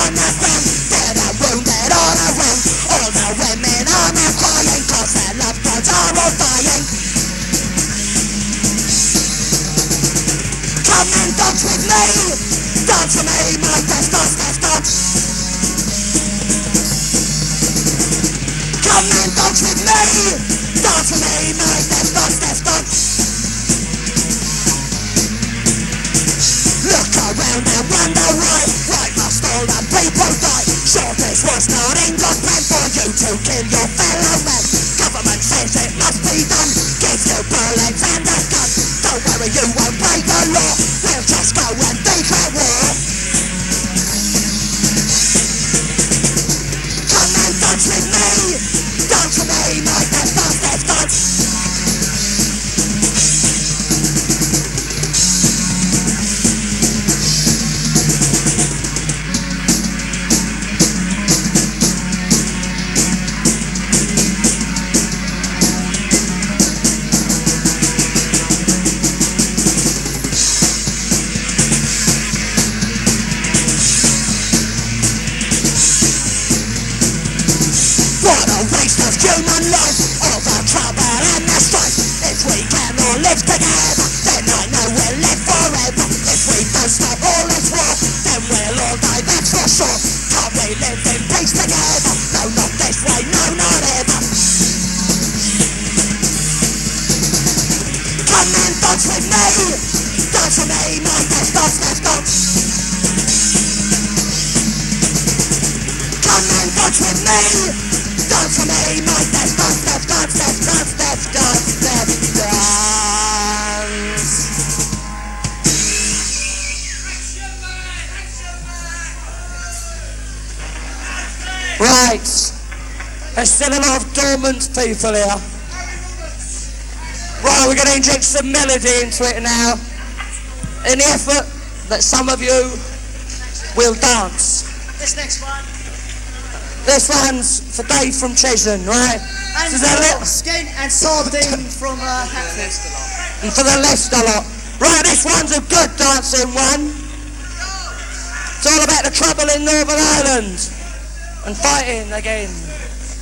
on the ground, dead and wounded all around. All the women are now crying, cause their loved ones are all dying. Come and dance with me, dance with me, my best dance. Come and dance with me, dance with me, my best dance. Look around and wonder why must all the people die? Sure, this was not in God's plan for you to kill your fellow man. Government says it must be done, gives you bullets and a gun. Don't worry, you won't break the law, we'll just go and declare war. Come and dance with me, my best dance. What a waste of human life, all the trouble and the strife. If we can all live together, then I know we'll live forever. If we don't stop all this war, then we'll all die, that's for sure. Can't we live in peace together? No, not this way, no, not ever. Come and dance with me, my best dance. Come and dance with me, dance with me, my best dance. Right, there's still a lot of dormant people here. Right, we're going to inject some melody into it now, in the effort that some of you will dance. This one's for Dave from Cheshunt, right? And Skin and Sardine from Hackney. And for the Leicester lot. Right, this one's a good dancing one. It's all about the trouble in Northern Ireland. And fighting again.